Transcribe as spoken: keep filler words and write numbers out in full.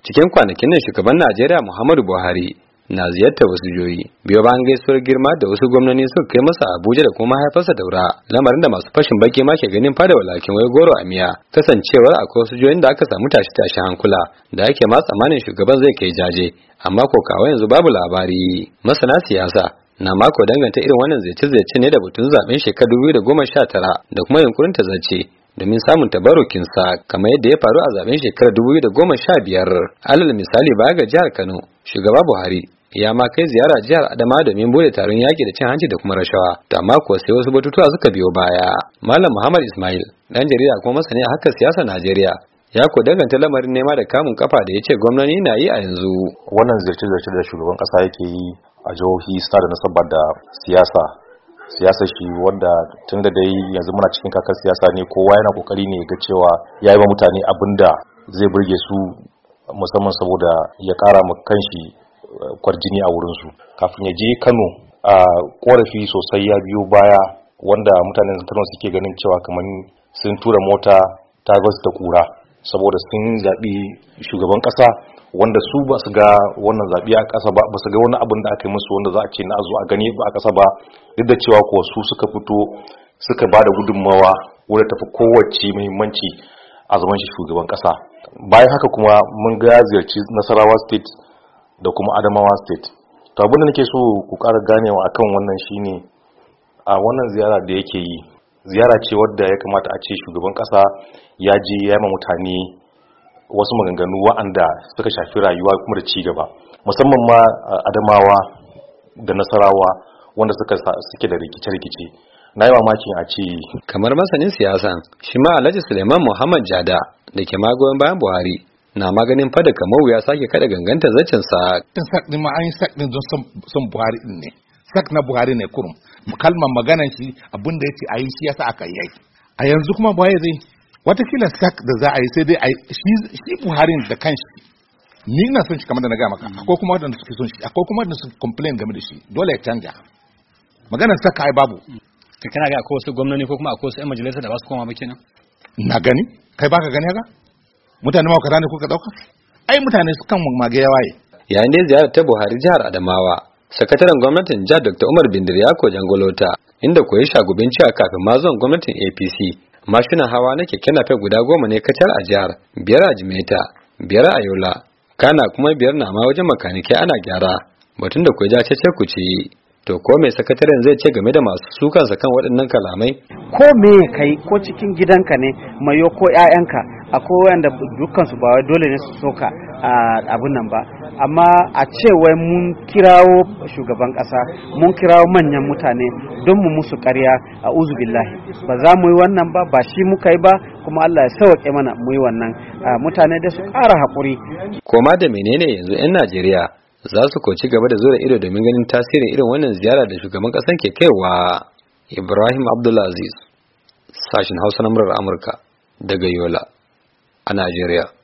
cikin kwanakin nan shugaban Najeriya Muhammadu Buhari na ziyartar wasu jihohi biyo bayan gaisuwar girma da wasu gwamnoni suka kai masa Abuja da kuma mahaifarsa Daura, lamarin da masu fashin baki ma ke ganin fada walakin wai goro a miya, kasancewar akwai wasu jihohin da aka samu tashi-tashi hankula da ake ma tsammanin shugaban zai kai jaje, amma ko kawai yanzu babu labari. Masana siyasa na mako danganta irin wannan ziyarce-ziyarce ne da batun zaben shekarar dubu biyu da goma sha tara da kuma yunkurin ta zace domin samun tabarukinsa kamar yadda ya faru a zaben shekarar dubu biyu da goma sha biyar. Alal misali baya ga jihar Kano, shugaba Buhari ya ma kai ziyara jihar Adamawa domin bude taron yaki da cin hanci da kuma rashawa. To amma kuwa sai wasu batutuwa suka biyo baya. Malam Muhammad Ismail, dan jarida kuma masani a harkar siyasar Najeriya, ya ko danganta lamarin nema da kamun kafa da ya ce gwamnati na yi a yanzu. Wannan ziyarce-ziyarce da shugaban kasa yake yi a jihohi suna da nasaba da siyasa siyasar shi, wanda tun da dai yanzu muna cikin kakar siyasa ne, kowa yana kokari ne ga cewa ya yi wa mutane abin da zai burge su, musamman saboda ya kara ma kanshi kwarjini a wurinsu. Kafin ya je Kano, a korafi sosai ya biyo baya, wanda mutanen Kano suke ganin cewa kamar sun tura mota ta gasu da kura, saboda sun zaɓi shugaban ƙasa wanda su ba su ga wannan zaɓi a ƙasa ba, ba su ga wani abin da aka yi musu wanda za a ce na zo a gani ba a ƙasa ba, duk da cewa kuwa su suka fito suka ba da gudunmawa wadda tafi kowace muhimmanci a zaman shi shugaban ƙasa. Bayan haka kuma mun ga ziyarci Nasarawa State da kuma Adamawa State. To abin da nake so ku ƙara ganewa akan wannan shine, a wannan ziyara da yake yi ziyara ce wadda ya kamata a ce shugaban ƙasa ya je ya ma mutane wasu maganganu wa'anda suka shafi rayuwa kuma da ci gaba, musamman ma Adamawa da Nasarawa wanda suka suke da rikice-rikice. Na yi mamakin a ce kamar masanin siyasa shi ma Alhaji Suleiman Muhammad Jada da ke magoyan bayan Buhari na maganin fada kamar wuya sake kada ganganta zaccen sa. Sak din ma an yi sak din don son Buhari din ne. Sak na Buhari ne kurum. Kalmar maganar shi abin da yace ayi shi yasa aka yi. A yanzu kuma Buhari zai watakila sak da za a yi sai dai a shi shi Buhari da kanshi. Ni ina son shi kamar da na ga maka. Akwai kuma wanda suke son shi, akwai kuma wanda suke complain game da shi. Dole ya canja. Maganar sak ai babu. Ka kana ga akwai wasu gwamnati ko kuma akwai wasu ƴan majalisa da ba su koma ba kenan? Na gani? Kai baka gani haka? Mutane ma kaza ne kuka dauka? Ai mutane su kan mage ya waye. Yayin da ziyarar ta Buhari jihar Adamawa, sakataren gwamnatin jihar Doctor Umar Bindir ya ko jangolota, inda koyi shagubin cewa kafin ma zuwan gwamnatin A P C, mashinan hawa na keke napep guda goma ne kacal a jihar, biyar a Jimeta, biyar a Yola, kana kuma biyar na ma wajen makanike ana gyara, batun da koyi ja cece ku ci. To ko mai sakataren zai ce game da masu sukansa kan waɗannan kalamai? Ko me kai ko cikin gidanka ne mayo ko ƴaƴanka, akwai wanda dukkan su ba wai dole ne su soka abun nan ba, amma a ce wai mun kirawo shugaban ƙasa, mun kirawo manyan mutane don mu musu ƙarya, a uzu billahi ba za mu yi wannan ba, ba shi muka yi ba, kuma Allah ya sauke mana mu yi wannan. Mutane da su ƙara haƙuri. Koma da menene yanzu 'yan Najeriya za su koci gaba da zura ido domin ganin tasirin irin wannan ziyara da shugaban kasan ke kaiwa. Ibrahim Abdulaziz, sashin Hausa na murar Amurka daga Yola a Najeriya.